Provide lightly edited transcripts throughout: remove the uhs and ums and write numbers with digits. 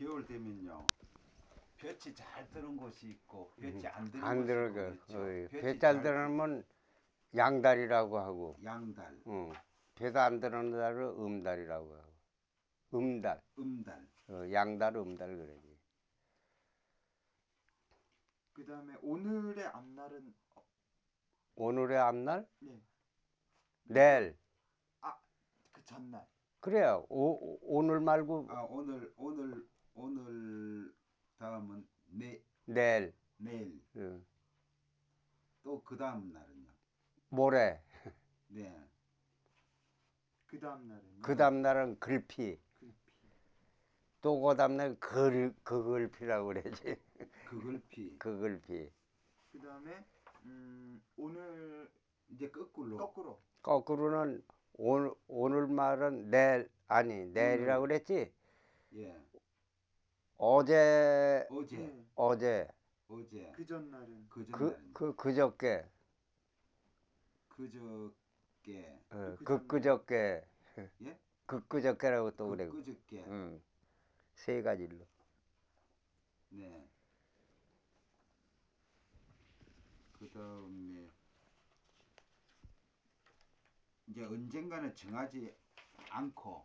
겨울 되면요. 볕이 잘 드는 곳이 있고 볕이 안 드는 안 곳이 있고 들어가. 그렇죠. 배 잘 들으면 양달이라고 하고, 양달, 배도 안 들어는 달을 음달이라고 하고. 음달. 음달. 양달, 음달 그러지. 그 다음에 오늘의 앞날은 오늘의 앞날? 네. 내일. 그 전날. 그래요. 오늘 말고 오늘 다음은 내일. 내일. 또 그 다음 날은요. 모레. 네. 그 다음 날은요. 그 다음 날은 글피. 글피. 또 그 다음 날 그글피라고 그러지. 그글피. 그글피. 그 다음에 오늘 이제 거꾸로는 오늘 말은 내일 아니 내일이라고 그랬지. 예. 어제. 그 전날은 그저께. 그저께. 예? 그저께라고 또 그래. 그저께. 세 가지로. 네. 그 다음에 이제 언젠가는 정하지 않고.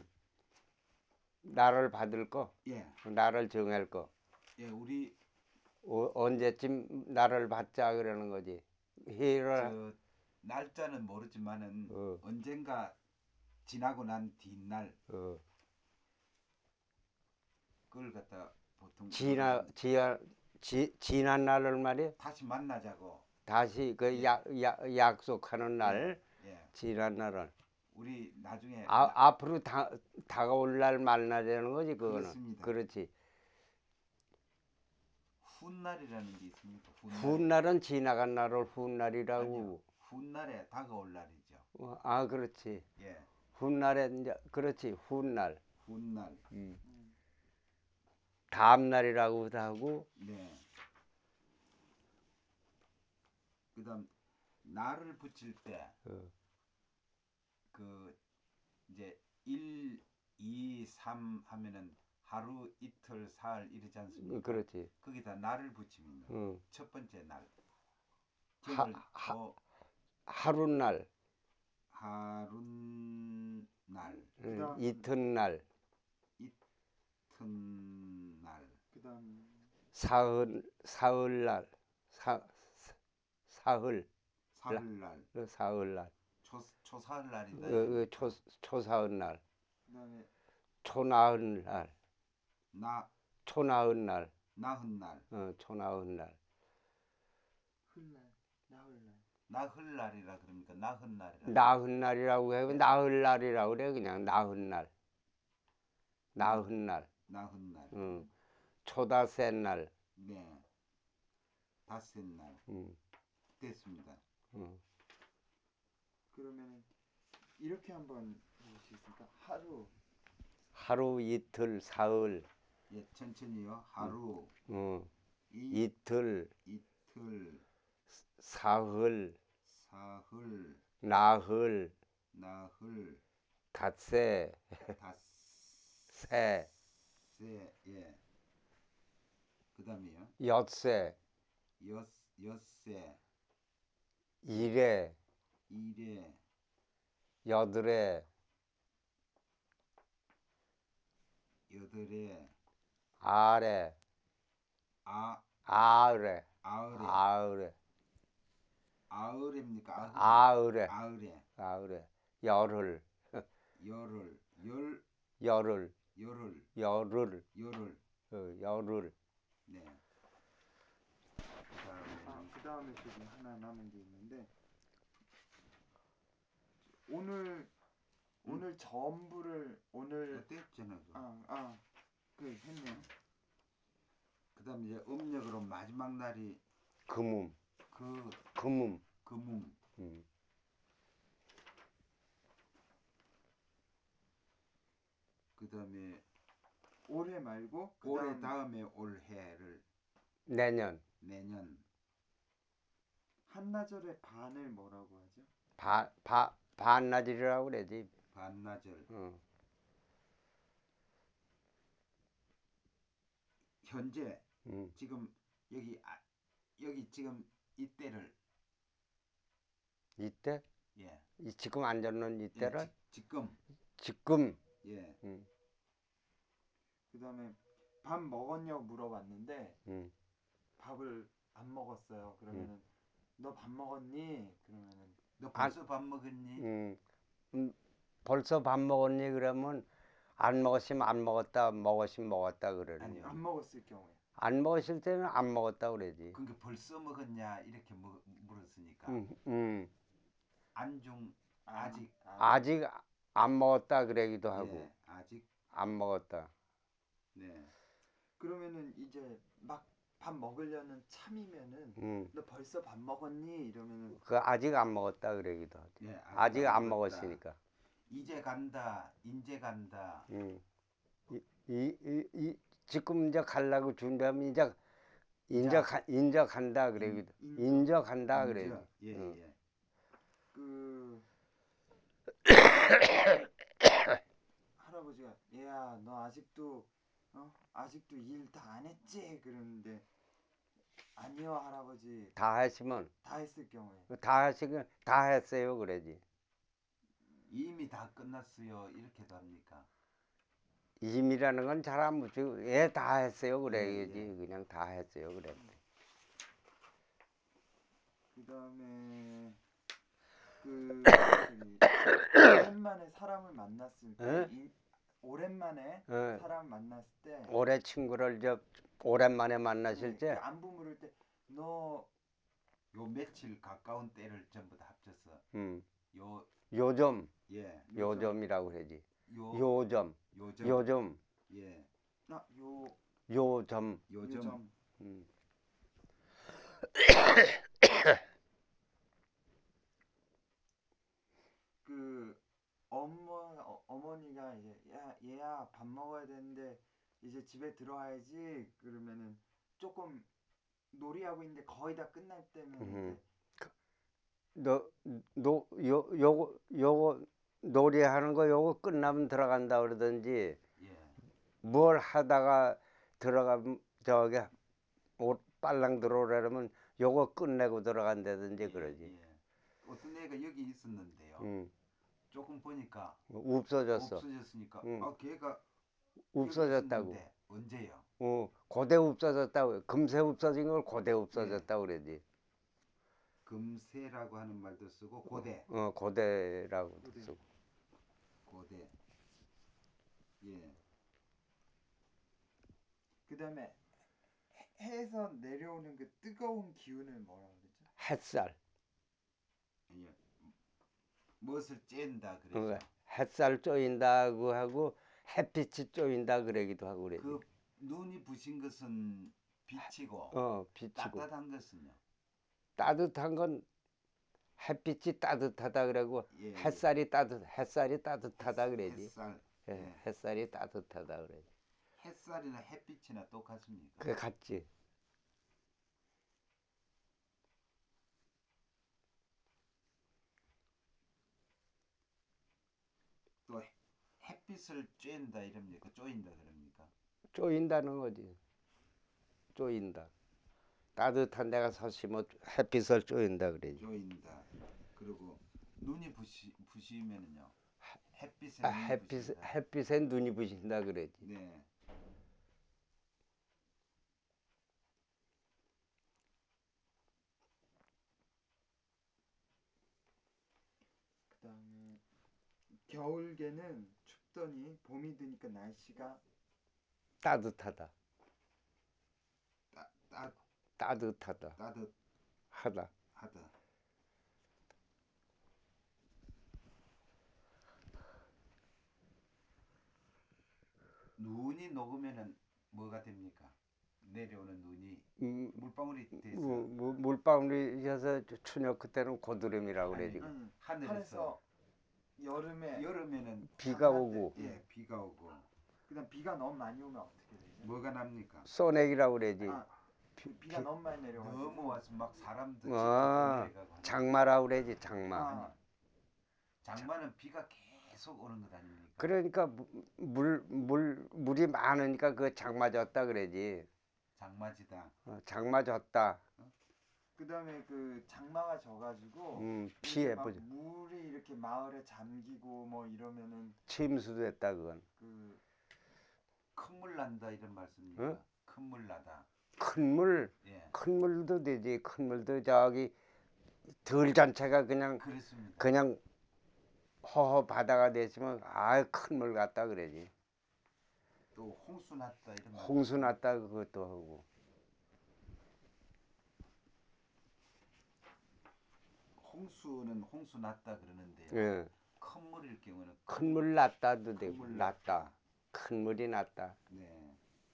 나를 받을 거. 예. 나를 정할 거. 예, 우리 언제쯤 나를 받자 그러는 거지. 저 날짜는 모르지만은 언젠가 지나고 난 뒷날 그걸 갖다 보통 지난 날을 말이야. 다시 만나자고. 다시 그 예. 약속하는 날. 예. 지난 날은 우리 나중에 앞으로 다가올 날 만나자는 거지 그거는. 그렇습니다. 그렇지. 훗날이라는 게 있습니까? 훗날은 지나간 날을 훗날이라고. 아니요. 훗날에 다가올 날이죠. 그렇지. 예. 훗날에 이제 그렇지. 훗날. 훗날. 다음 날이라고도 하고. 네. 그다음 날을 붙일 때 그 이제 1, 2, 3 하면은 하루, 이틀, 사흘 이러지 않습니까? 그렇지. 거기다 날을 붙이면요. 첫 번째 날. 하룻날. 하룻날. 이튿날. 이튿날. 그다음 사흘날. 사흘날. 사흘날. 초사흘날이다. 초사흘날. 그다음에 초나흘날. 초나흘날. 나흘날. 초나흘날. 나흘날이라 그럽니까? 나흘날이라. 나흘날이라고 해. 나흘날이라고 그래. 그냥 나흘날. 나흘날. 초다새날. 네. 닷새날. 됐습니다. 그러면 이렇게 한번 해보시겠습니까? 하루, 이틀, 사흘. 예, 천천히요. 하루. 이틀. 사흘. 나흘. 닷새. 새. 예. 그다음에요. 엿새. 엿새. 이래. 여드레. 아래. 아으레. 아으레입니까? 아으레. 열흘. 열흘. 네. 그다음에 저기 하나 남은 게 있는데 오늘 전부를 어땠잖아. 했네요. 그다음 이제 음력으로 마지막 날이 금음. 금음. 그다음에 올해 말고 올해 다음에 올해를 내년. 한나절의 반을 뭐라고 하죠? 반나절이라고 그러지. 반나절. 현재 음. 지금 여기 지금 이때를 이때? 예, 지금 앉아있는 예 이때를? 지금 지금. 예, 그다음에 밥 먹었냐고 물어봤는데 음. 밥을 안 먹었어요. 그러면은 너 밥 먹었니? 그러면은 너 벌써 밥 먹었니? 벌써 밥 먹었니? 그러면 안 먹었으면 안 먹었다, 먹었으면 먹었다 그러는 아니요. 거지. 안 먹었을 경우에. 안 먹었을 때는 안 먹었다 그러지. 그러니까 벌써 먹었냐 이렇게 물었으니까 음, 음. 안중 아직 아직 안 먹었다 그러기도 하고 예, 아직 안 먹었다. 네. 그러면은 이제 막 밥 먹으려는 참이면은 너 벌써 밥 먹었니? 이러면은 그 아직 안 먹었다 그러기도 하지. 예, 아직 안 먹었다. 먹었으니까. 이제 간다, 인제 간다. 지금 이제 가려고 준비하면 인제 간다 그러기도. 인제 간다 그러지. 예, 예. 그 할아버지가 얘야 너 아직도 일 다 안 했지? 그러는데 아니요 할아버지 다 했으면 다 했을 경우에 다 했어요 그러지. 이미 다 끝났어요. 이렇게도 합니까? 임이라는 건 잘 안 붙이고 다 했어요 그래야지. 예, 예. 그냥 다 했어요 그래. 그다음에 저기 오랜만에 사람을 만났을 때 오랜만에 사람 만났을 때 올해 친구를 오랜만에 만나실 때 그 안부 물을 때 너 요 며칠 가까운 때를 전부 다 합쳐서 요 요즘 예, 요즘이라고 그러지. 요점 요즘 예, 요즘 요점 그 어머니가 이제 얘야 밥 먹어야 되는데 이제 집에 들어와야지 그러면은 조금 놀이하고 있는데 거의 다 끝날 때면 이제 요거 놀이하는 거 요거 끝나면 들어간다 그러든지 예. 뭘 하다가 들어가면 저기 옷 빨랑 들어오려면 요거 끝내고 들어간다든지 예, 그러지. 예. 어떤 애가 여기 있었는데요. 조금 보니까 없어졌어. 없어졌으니까 걔가 없어졌다고. 여기 있었는데 언제요? 고대 없어졌다고. 금세 없어진 걸 고대 없어졌다고 그러지. 금세라고 하는 말도 쓰고 고대. 고대라고도 쓰고. 고대. 예. 그다음에 해에서 내려오는 그 뜨거운 기운을 뭐라고 그러죠? 햇살. 예. 무엇을 쬐는다 그러죠. 햇살 쪼인다고 하고 햇빛이 쪼인다 그러기도 하고 그러지. 그 눈이 부신 것은 빛이고 빛이고. 따뜻한 것은요. 따뜻한 건 햇빛이 따뜻하다 그러고 예, 햇살이 따뜻하다 그러지. 햇살. 햇살이 따뜻하다 그러지. 햇살이나 햇빛이나 똑같습니까? 그게 같지. 또 햇빛을 쬐는다 이럽니까? 쪼인다 그럽니까? 쪼인다는 거지. 쪼인다. 따뜻한 데가 서시면 햇빛을 쪼인다 그러지. 쪼인다. 그리고 눈이 부시면은요. 햇빛에 눈이 부신다. 햇빛에 눈이 부신다 그러지. 네. 그다음에 겨울개는 춥더니 봄이 드니까 날씨가 따뜻하다. 따, 따뜻하다. 하다. 하다. 눈이 녹으면은 뭐가 됩니까? 내려오는 눈이 물방울이 돼서 물방울이셔서 추녀 그때는 고드름이라고 그러지. 하늘에서 여름에는 비가 오고. 예, 비가 오고. 그다음 비가 너무 많이 오면 어떻게 되죠? 뭐가 납니까? 소내기라고 그러지. 비가 너무 많이 내려가지고 너무 와서 막 사람도 집도 내려가고. 장마라고 그러지. 장마. 장마는 비가 계속 오는 것 아닙니까? 그러니까 물이 많으니까 그 장마졌다 그러지. 장마지다. 장마 졌다. 그다음에 그 장마가 져가지고 이렇게 막 피해보죠. 물이 이렇게 마을에 잠기고 뭐 이러면은 침수도 했다 그건. 그 큰 물 난다 이런 말씀입니까? 응? 큰 물 나다. 예. 큰 물도 되지. 큰 물도 저기 들 전체가 그렇습니다. 그냥 허허 바다가 됐으면 큰 물 같다 그러지. 또 홍수 났다 이런 말. 홍수 났다 그것도 하고. 홍수는 홍수 났다 그러는데요. 예. 큰 물일 경우는 큰 물 났다도 큰 되고 물 났다. 큰 물이 났다. 네.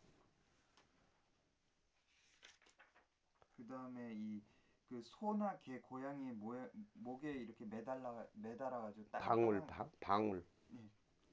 그다음에 이 그 소나 개, 고양이 목에 이렇게 매달아가지고 방울. 예.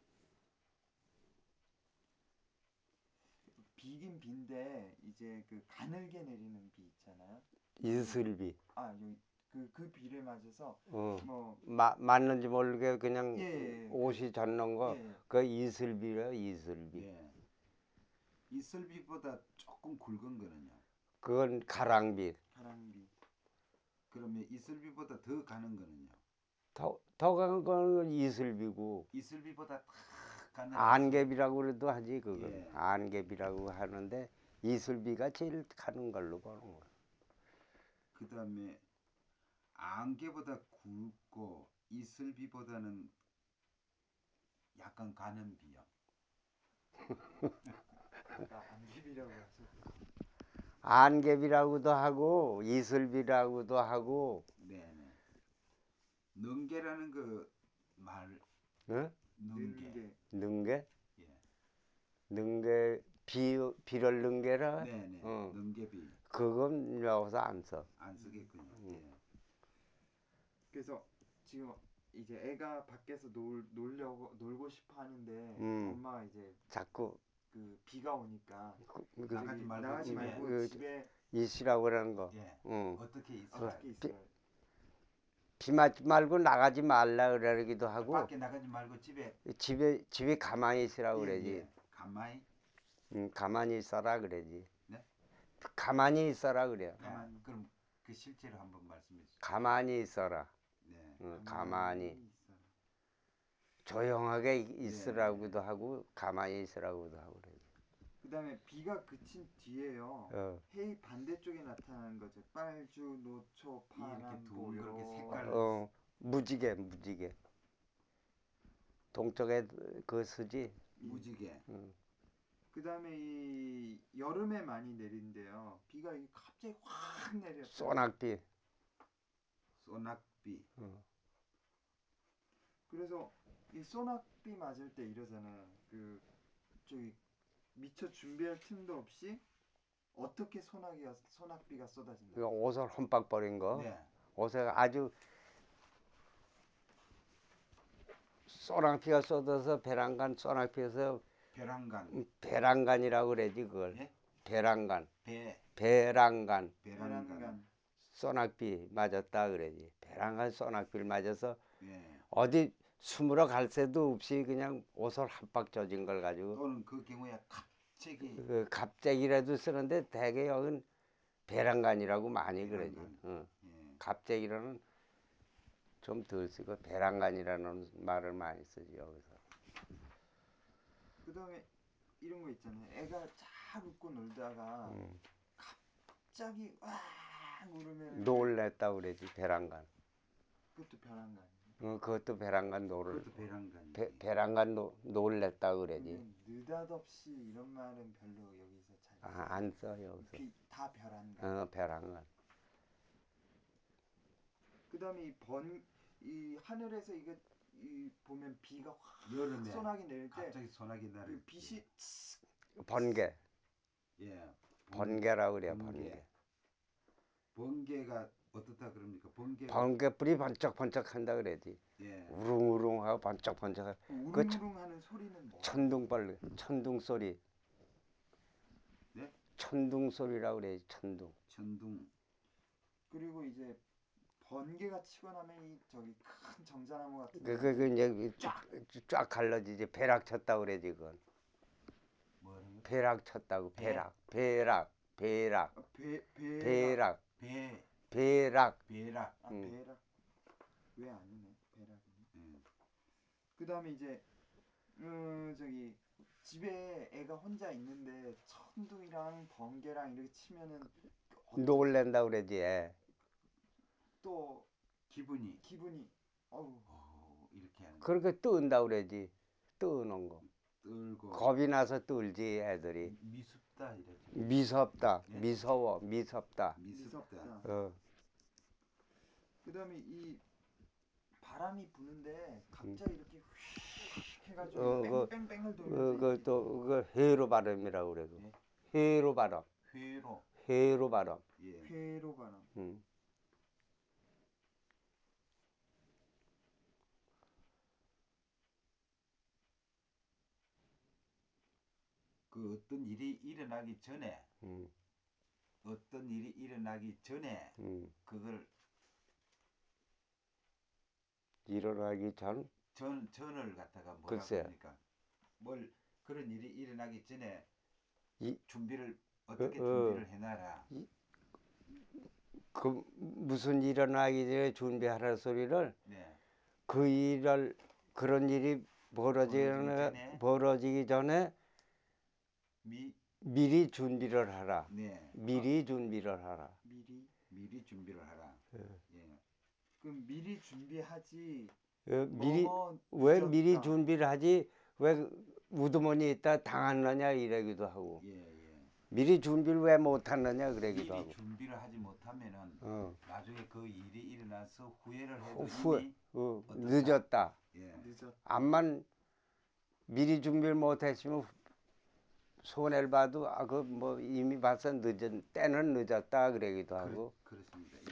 비긴 비인데 이제 그 가늘게 내리는 비 있잖아요. 이슬비. 그 비를 맞아서 뭐 맞는지 모르게 그냥 예, 옷이 젖는 거. 예. 그 이슬비라 이슬비. 예. 이슬비보다 조금 굵은 거는요. 그건 가랑비. 가랑비. 그러면 이슬비보다 더 가는 거는요. 더 가는 거는 이슬비고. 이슬비보다 탁 가는 안개비라고 그래도 하지 그건. 예. 안개비라고 하는데 이슬비가 제일 가는 걸로 보는 거야. 그다음에 안개보다 굵고 이슬비보다는 약간 가는 비요. 아까 안개비라고 하셨죠. 안개비라고도 하고 이슬비라고도 하고. 네네. 능계라는 그 말. 응? 능계. 능게? 예. 능게 비를 능게라. 네네. 능계비 그건 여기서 안 써. 안 쓰겠군요. 예. 그래서 지금 이제 애가 밖에서 놀고 싶어 하는데 엄마가 이제 자꾸 그 비가 오니까 나가지 말고 나가지 집에. 말고 집에 있으라고 그러는 거. 예. 응. 어떻게 있어요? 어떻게 있어요? 비 맞지 말고 나가지 말라 그러기도 하고 밖에 나가지 말고 집에. 집에 가만히 있으라고 그러지. 예. 가만히. 가만히 있어라 그러지. 네. 가만히 있어라 그래요. 가만히. 그럼 그 실제로 한번 말씀해 주세요. 가만히 있어라. 네. 가만히 있어라. 조용하게 있으라고도 네. 하고 가만히 있으라고도 하고 그래. 그다음에 비가 그친 뒤에요. 해의 반대쪽에 나타나는 거죠. 빨주, 노초, 이렇게 파란, 보 둥그렇게 색깔. 무지개. 동쪽에 그 쓰지. 무지개. 그다음에 이 여름에 많이 내린대요. 비가 갑자기 확 내렸어요. 소낙비. 소낙비. 그래서 이 소낙비 맞을 때 이러잖아요. 그 저기 미처 준비할 틈도 없이 어떻게 소낙비가 쏟아진다. 그 옷을 험박 버린 거. 네. 옷에 아주 소낙비가 쏟아서 베란간 소낙비에서 배란간이라고 그러지 그걸. 예? 배란간. 배. 배란간. 베란간. 소낙비 맞았다 그러지. 배란간 소낙비를 맞아서 예. 어디 숨으러 갈 새도 없이 그냥 옷을 한박 젖은 걸 가지고. 또는 그 경우에 갑자기. 갑자기라도 쓰는데 대개 여긴 배란간이라고 많이 배란간. 그러지. 예. 갑자기로는 좀 덜 쓰고 배란간이라는 말을 많이 쓰지 여기서. 그다음에 이런 거 있잖아요. 애가 잘 웃고 놀다가 갑자기 와 울으면 놀랬다 그러지 배란간. 그것도 베란간. 그것도 배란간 그것도 배란간. 배란간 놀랬다 그러지. 근데 느닷없이 이런 말은 별로 여기서 잘 안 써 여기서. 다 벼란간. 배란간. 그다음에 이 하늘에서 이 보면 비가 확 여름에 소나기 내릴 때 갑자기 소나기 나를 그 빛이 번개. 예. 번개라고 그래요. 번개. 번개가 어떻다 그럽니까? 번개불이 번쩍번쩍 한다 그러지. 예. 우릉우릉하고 번쩍번쩍. 우릉우릉하는 소리는 뭐? 천둥 소리. 네? 천둥 소리라고 그래야지. 천둥. 그리고 이제 번개가 치고 나면 이 저기 큰 정자나무 같은 그 이제 쫙 갈라지지. 배락 쳤다고 그래지 그건. 뭐라고요? 배락 쳤다고. 배? 배락. 배락, 배락. 배락, 배 배락. 배락. 아, 배락. 왜 아니네. 배락이네. 음. 그다음에 이제 저기 집에 애가 혼자 있는데 천둥이랑 번개랑 이렇게 치면은 놀랜다 그러지. 애. 또 기분이 기분이 어우 이렇게 하는 거. 그렇게 뜬다 그러지. 뜨는 거. 떨고 겁이 나서 떨지 애들이. 미습다 이러지. 미섭다. 예? 미서워. 미섭다. 미습다. 어. 그다음에 이 바람이 부는데 갑자기 이렇게 휙 해가지고 그, 뺑뺑뺑을 돌면서 이렇게 그 회로 바람이라고 그래도. 예? 회로 바람. 회로. 회로 바람. 예. 회로 바람. 그 어떤 일이 일어나기 전에 어떤 일이 일어나기 전에 그걸 일어나기 전. 전을 갖다가 뭐라고 글쎄. 합니까? 뭘 그런 일이 일어나기 전에 이, 준비를 어떻게 어, 준비를 해놔라. 그 무슨 일어나기 전에 준비하라 소리를 네. 그 일을 그런 일이 벌어지기 전에 미리 준비를 하라. 네. 미리 준비를 하라. 미리 준비를 하라. 예. 그럼 미리 준비하지. 미리 너무 왜 늦었다. 미리 준비를 하지? 왜 우두머니 있다 당하느냐 이러기도 하고. 예. 미리 준비를 왜 못하느냐 그러기도 미리 하고. 준비를 하지 못하면은 나중에 그 일이 일어나서 후회를 해도 후회, 이미 늦었다. 예. 늦었다. 암만 미리 준비를 못했으면 손해를 봐도 그 뭐 이미 벌써 때는 늦었다 그러기도 하고. 그렇습니다. 예.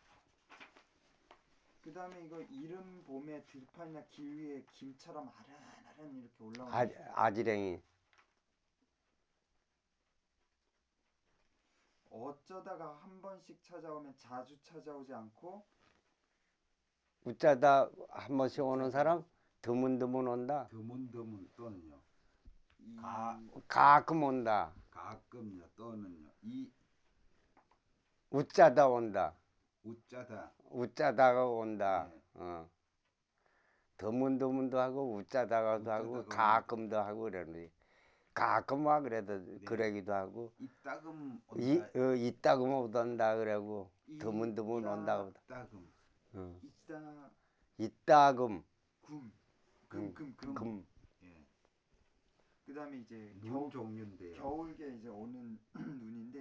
그다음에 이거 이른 봄에 들판이나 길 위에 김처럼 아른아른 이렇게 올라오는 아지랭이. 어쩌다가 한 번씩 찾아오면 자주 찾아오지 않고 웃자다 한 번씩 오는 사람 드문드문 온다. 드문드문 또는요. 가끔 온다. 가끔요 또는요. 이 웃자다 온다. 웃자다 온다. 예. 드문드문도 하고 웃자다가도 하고 가끔도 하고 그러는데 가끔 와 그래도 네. 그러기도 하고 이따금 온다. 이따금 오던다 그러고 드문드문 온다. 이따금. 이따금. 금. 예. 그다음에 이제 눈 종류인데요. 겨울에 이제 오는 눈인데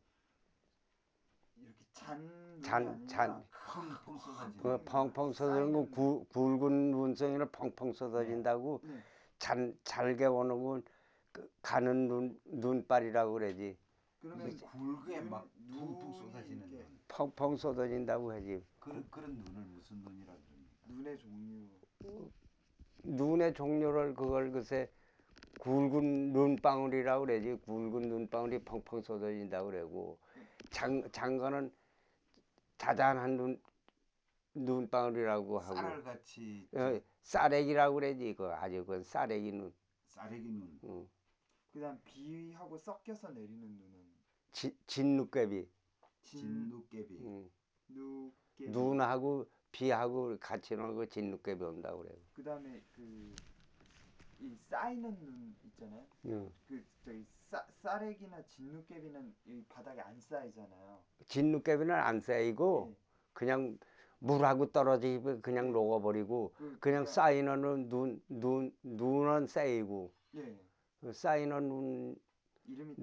이렇게 잔 눈이 아니라 펑펑 쏟아지는 펑펑 쏟아지는 거 굵은 눈덩이를 펑펑 쏟아진다고. 네. 잘게 오는 건 가는 눈발이라고 그러지. 그러면 굵게 막 펑펑 쏟아지는 눈. 펑펑 쏟아진다고 하지. 그런 눈을 무슨 눈이라 그럽니까? 눈의 종류. 눈의 종류를 그걸 글쎄 굵은 눈방울이라고 그러지. 굵은 눈방울이 펑펑 쏟아진다고 그러고 장거는 자잔한 눈방울이라고 하고. 쌀알같이. 쌀액이라고 그러지. 아주 그 쌀액이 눈. 쌀액이 눈. 그다음 비하고 섞여서 내리는 눈은 진눈깨비. 진눈깨비. 눈하고 비하고 같이 오는 거 진눈깨비 온다고 그래요. 그다음에 이 쌓이는 눈 있잖아요. 저기 쌀액이나 진눈깨비는 이 바닥에 안 쌓이잖아요. 진눈깨비는 안 쌓이고 네. 그냥 물하고 떨어지고 그냥 녹아버리고 그냥 쌓이는 눈은 쌓이고. 예. 쌓이는 눈 이름이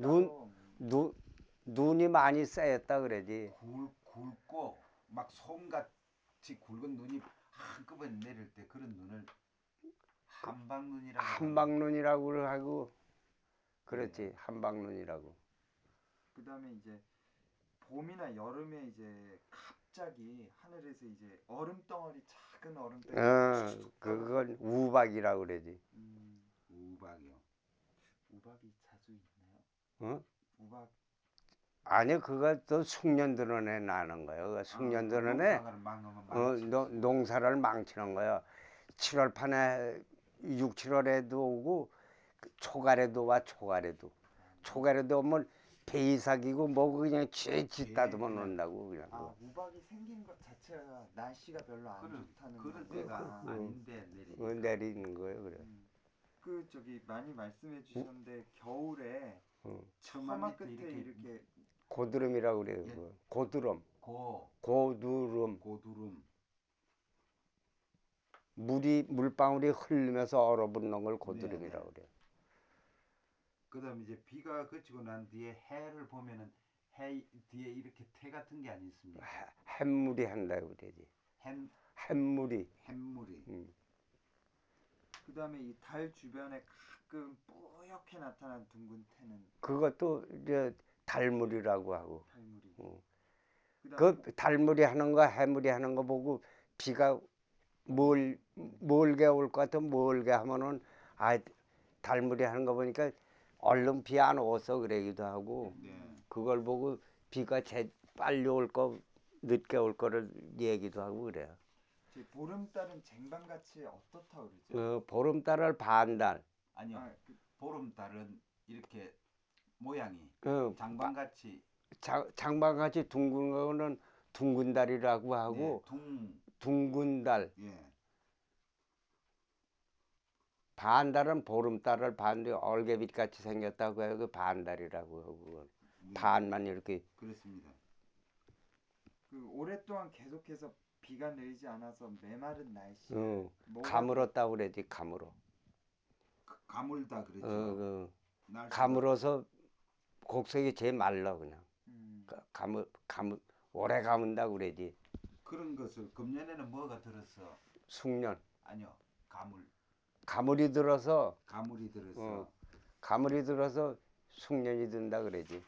눈이 많이 쌓였다 그러지. 굵고 막 솜같이 굵은 눈이 한꺼번에 내릴 때 그런 눈을 한방눈이라고 하고 그렇지. 네. 한방눈이라고. 그다음에 이제 봄이나 여름에 이제 갑자기 하늘에서 이제 작은 얼음덩이 그건 우박이라고 그러지. 우박이요. 우박이 자주 있나요? 어? 우박. 아니 그거 또 숙련드론에 나는 거예요. 숙련드론에 농사를 망치는 거예요. 7월 판에 6, 7월에도 오고 초가래도 와. 초가래도 오면 베이삭이고 뭐고 그냥 쥐 예, 따듬어 그냥. 놓는다고 그냥. 아 우박이 생긴 것 자체가 날씨가 별로 안 좋다는 그런 거예요? 때가 그, 아닌데 내리니까. 내리는 거예요 그래. 그 저기 많이 말씀해 주셨는데 겨울에 처마 처마 밑에 끝에 이렇게 이렇게 고드름이라고 그래요. 예. 그거. 고드름. 고 고두름. 고두름. 물방울이 흐르면서 얼어붙는 걸 네, 고드름이라고 네. 그래요. 그다음 이제 비가 그치고 난 뒤에 해를 보면은 해 뒤에 이렇게 태 같은 게 아니 있습니까? 햇물이 한다고 그러지. 햇 햇물이. 햇물이. 그 다음에 이 달 주변에 가끔 뿌옇게 나타난 둥근 태는 그것도 이제 달물이라고 하고. 달물이. 어. 그다음 그 달물이 하는 거 해물이 하는 거 보고 비가 멀게 올 것 같으면 멀게 하면은 아 달물이 하는 거 보니까 얼른 비 안 오서 그러기도 하고 네. 그걸 보고 비가 빨리 올 거 늦게 올 거를 얘기도 하고 그래요. 제 보름달은 쟁반같이 어떻다 그러죠? 보름달을 반달. 아니요. 아, 보름달은 이렇게 모양이 어, 장반같이 장방같이 둥근 거는 둥근 달이라고 하고 네, 둥근 달. 예. 반달은 보름달을 반대 얼개빛 같이 생겼다고 해요. 그 반달이라고 하고 그건. 예. 반만 이렇게 그렇습니다. 그 오랫동안 계속해서 비가 내리지 않아서 메마른 날씨. 가물었다고 그러지 가물어. 가물다 그러죠. 날씨가 가물어서 곡색이 제일 말라 그냥. 가물 오래 가문다고 그러지. 그런 것을 금년에는 뭐가 들어서 숙년. 아니요. 가물이 들어서 가물이 들어서 가물이 들어서 숙년이 든다 그러지.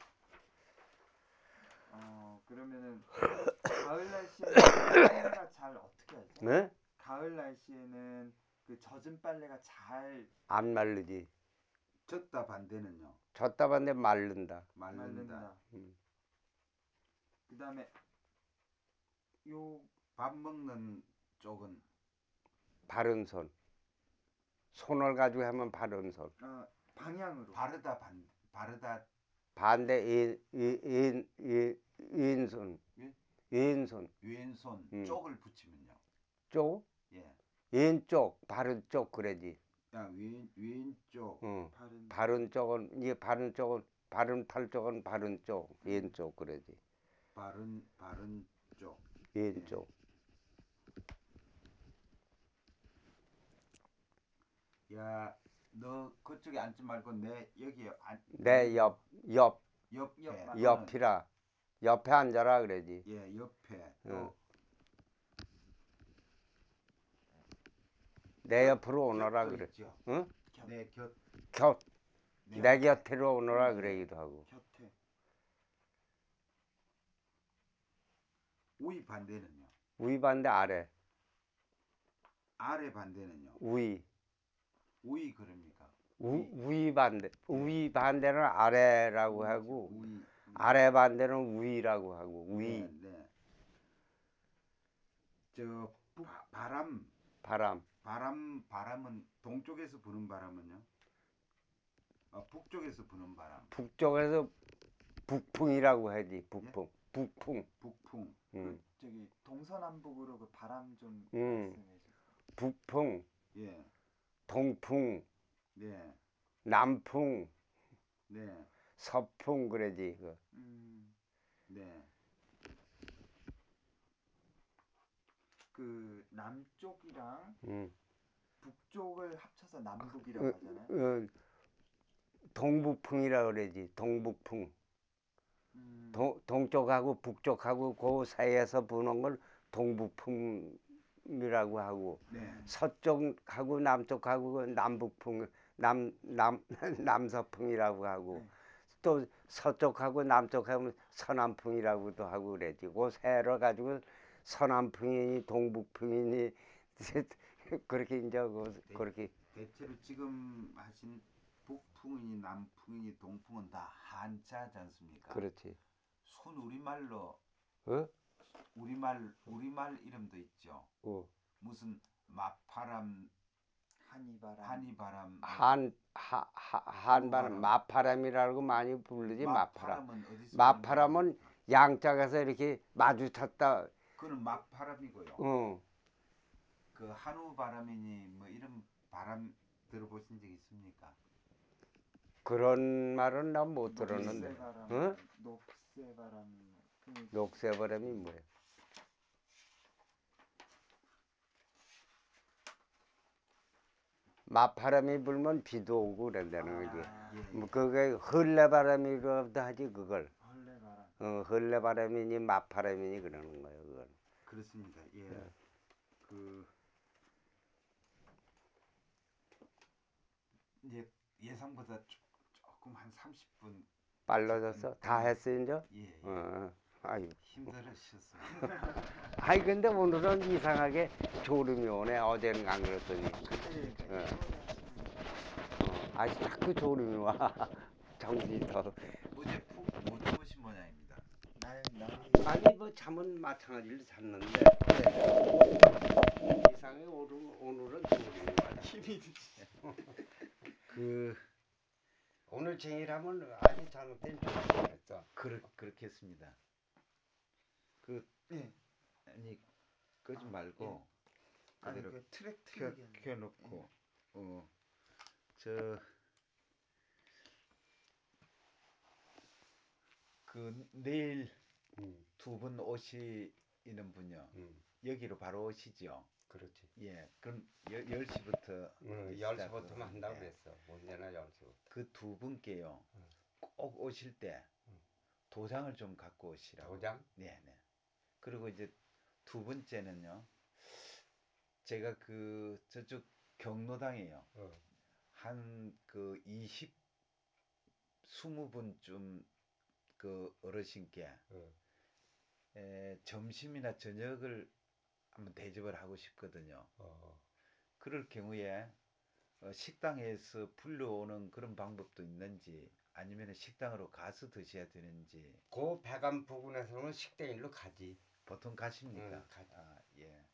그러면은 가을 날씨에는 빨래가 잘 어떻게 하죠? 네? 가을 날씨에는 그 젖은 빨래가 잘 안 마르지. 젖다 반대는요. 젖다 반대 마른다. 마른다. 그 다음에 요 밥 먹는 쪽은 바른 손. 손을 가지고 하면 바른 손. 방향으로 바르다 반대 왼손. 예? 왼손. 왼손 쪽을 붙이면요. 쪽? 예. 왼쪽, 바른 쪽 그래지. 야, 왼쪽. 바른 쪽은 이게 바른 쪽은 바른 팔 쪽은 바른 쪽, 왼쪽 그래지. 바른 쪽. 왼쪽. 야, 너 그쪽에 앉지 말고 내 여기 내 옆 옆에 옆이라 옆에 앉아라 그래지. 예, 옆에 또 내 옆으로 오너라 곁도 그래. 있죠. 응? 내 내 곁으로 오너라 그러기도 하고. 곁에 우위 반대는요. 위 반대 아래. 아래 반대는요. 위. 우위 그럽니까? 위 반대. 위 반대는 아래라고 하고 우위. 아래 반대는 위라고 하고 위. 네, 네. 저 바람은 동쪽에서 부는 바람은요. 북쪽에서 부는 바람. 북쪽에서 북풍이라고 하지. 북풍. 북풍. 북풍. 그 저기 동서남북으로 그 바람 좀 음. 말씀해 주세요. 북풍. 예. 동풍. 네. 남풍. 네. 서풍 그러지. 네. 그 남쪽이랑 북쪽을 합쳐서 남북이라고 하잖아요. 동북풍이라 그러지. 동북풍. 동쪽하고 북쪽하고 그 사이에서 부는 걸 동북풍이라고 하고 네. 서쪽하고 남쪽하고 그 남북풍 남서풍이라고 하고 또 서쪽하고 남쪽하고 서남풍이라고도 하고 그러지. 그 세를 가지고 서남풍이니 동북풍이니 그렇게 이제 그렇게 대체로 지금 하신 북풍이니 남풍이니 동풍은 다 한자지 않습니까? 그렇지. 순 우리말로 어? 우리말 이름도 있죠. 어. 무슨 마파람 한이바람. 한이바람, 한바람, 마파람이라고 많이 부르지, 마파람. 마파람은 어디서 마파람은 유명합니까? 양짝에서 이렇게 마주쳤다. 그는 마파람이고요. 어, 그 한우바람이니 뭐 이런 바람 들어보신 적 있습니까? 그런 말은 난 못 들었는데. 녹새바람. 어? 녹새바람. 녹새바람이 뭐야? 마파람이 불면 비도 오고 그런다는 거지. 예, 뭐 예. 그게 헐레바람이라고도 하지 그걸. 헐레바람. 헐레바람이니 마파람이니 그러는 거예요 그걸. 그렇습니다. 예. 그 이제 예상보다 조금 한 30분 빨라졌어? 다 했어 이제? 예, 예. 아유. 힘들으셨습니다. 아이 근데 오늘은 이상하게 졸음이 오네. 어제는 안 그랬더니. 어. 아이 자꾸 졸음이 와. 정신이 더. 어제 푹 못 주무신 모양입니다. 날이 아니 뭐 잠은 마찬가지로 잤는데 이상하게 오늘은 졸음이 와. 힘이 드시. 그 오늘 쟁이라면 아주 잘못된 졸음이었어. 그렇겠습니다. 그 예. 아니 끄지 말고 아니 그대로 그 트랙 틀리게. 켜놓고 저 그 내일 음, 두 분 오시는 분요. 여기로 바로 오시죠. 그렇지. 예. 그럼 10시부터 10시부터만 한다고 그랬어. 언제나 10시부터. 그 두 분께요. 꼭 오실 때 도장을 좀 갖고 오시라고. 도장? 네, 네. 그리고 이제 두 번째는요. 제가 그 저쪽 경로당에요. 한 그 20분쯤 그 어르신께 점심이나 저녁을 한번 대접을 하고 싶거든요. 그럴 경우에 식당에서 불려오는 그런 방법도 있는지 아니면 식당으로 가서 드셔야 되는지. 그 배감 부근에서는 식당일로 가지. 보통 가십니까? 응, 가지. 예.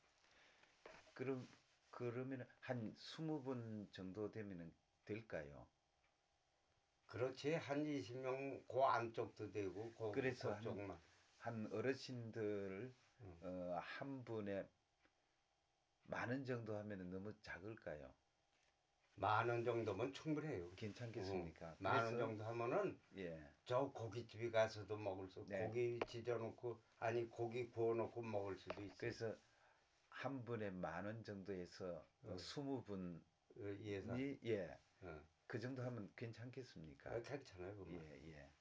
그러면 한 20분 정도 되면 될까요? 그렇지. 한 20명 그 안쪽도 되고 그래서 그쪽만. 한 어르신들 응. 한 분에 10,000원 정도 하면 너무 작을까요? 10,000원 정도면 충분해요. 괜찮겠습니까? 10,000원 그래서 정도 하면은 예. 저 고깃집에 가서도 먹을 수, 네. 고기 지져놓고 아니 고기 구워놓고 먹을 수도 있어. 그래서 한 분에 10,000원 정도 해서 20분이 예산. 예. 어. 그 정도 하면 괜찮겠습니까? 괜찮아요, 그만. 예, 예.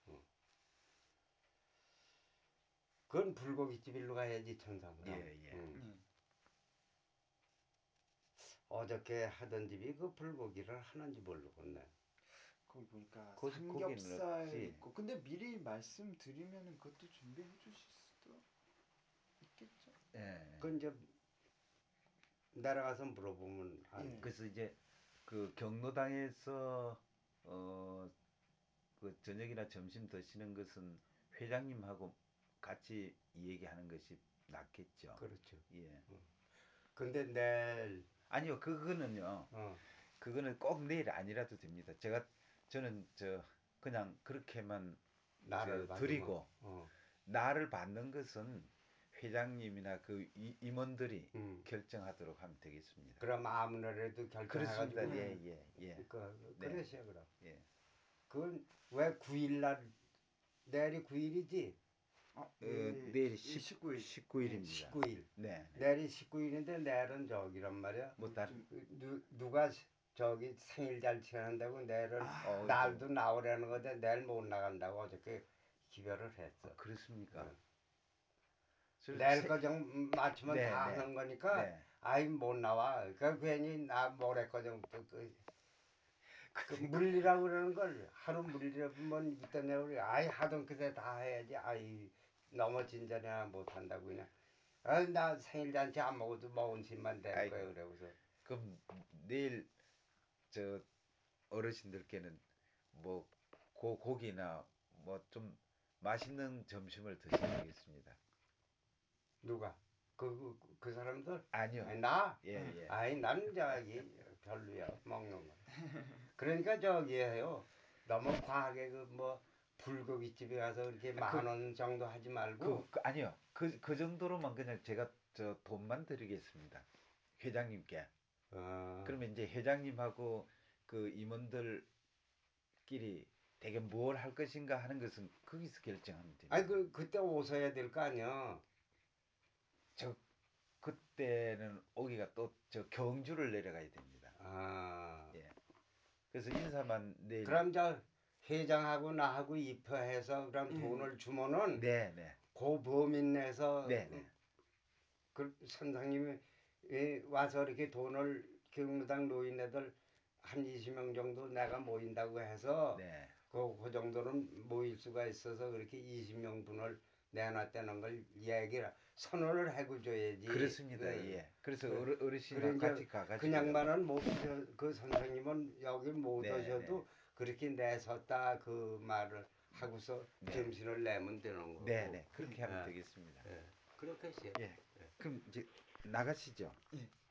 그건 불고기집 일로 가야지 천상으로. 예, 예. 어저께 하던 집이 그 불고기를 하는지 모르겠네. 거기 보니까 고기는 삼겹살 없지. 있고 근데 미리 말씀드리면은 그것도 준비해 주실 수도 있겠죠. 예. 그 이제 내려가서 물어보면 예. 그래서 이제 그 경로당에서 그 저녁이나 점심 드시는 것은 회장님하고 같이 얘기하는 것이 낫겠죠. 그렇죠. 예. 근데 내일 아니요, 그거는요. 그거는 꼭 내일 아니라도 됩니다. 저는 그냥 그렇게만 나를 드리고 받으면 나를 받는 것은 회장님이나 그 임원들이 음. 결정하도록 하면 되겠습니다. 그럼 아무래도 결정해가지고 그렇습니다. 예, 예, 예. 네. 그러시요 그럼. 예. 그건 왜 9일날 내일이 9일이지? 내일이 19일. 19일입니다. 19일. 네. 네. 내일이 19일인데 내일은 저기란 말이야. 뭐 다른 누가 저기 생일 잔치 한다고 내일은 어, 날도 나오라는 건데 내일 못 나간다고 어저께 기별을 했어. 그렇습니까? 응. 저 내일 세- 거정 맞추면 네, 다 네. 하는 거니까 네. 아이 못 나와. 그 괜히 나 모레 거정 그 물리라고 그러는 걸 하루 물리라면 이따 내우리 아이 하던 그새 다 해야지. 아이 넘어진 전에 못 한다고 그냥. 나 생일 잔치 안 먹어도 먹은 집만 될 아이고. 거야 그래서. 그럼 내일 저 어르신들께는 뭐 고기나 뭐 좀 맛있는 점심을 드셔야겠습니다. 누가? 그 사람들? 아니요. 아니, 나? 예, 예. 아이 난 저기 별로야 먹는 거. 그러니까 저기 해요. 너무 과하게 그 뭐 불고기집에 가서 이렇게 아, 그- 10,000원 정도 하지 말고. 아니요. 그 정도로만 그냥 제가 저 돈만 드리겠습니다. 회장님께. 어. 그러면 이제 회장님하고 그 임원들끼리 대개 뭘 할 것인가 하는 것은 거기서 결정하면 됩니다. 아니 그때 오셔야 될 거 아니야. 저 그때는 오기가 또 저 경주를 내려가야 됩니다. 아. 예. 그래서 인사만 내일. 그럼 저 회장하고 나하고 입회해서 그럼 예. 돈을 주면은 네네. 그 범인 내에서 네네. 그 선생님이 와서 이렇게 돈을 경로당 노인네들 한 20명 정도 내가 모인다고 해서 네. 그 정도는 모일 수가 있어서 그렇게 20명 분을 내놨다는 걸 얘기를 선언을 하고 줘야지. 그렇습니다. 그, 예. 그래서 그, 어르신하고 그래 이제 같이 가가지고. 그 양반은 못 그 선생님은 여기 못 네, 오셔도 그렇게 내섰다 그 말을 하고서 네. 정신을 내면 되는 거고. 네네. 그렇게 하면 예. 되겠습니다. 예. 그렇게 해요. 예. 그럼 이제 나가시죠. 예.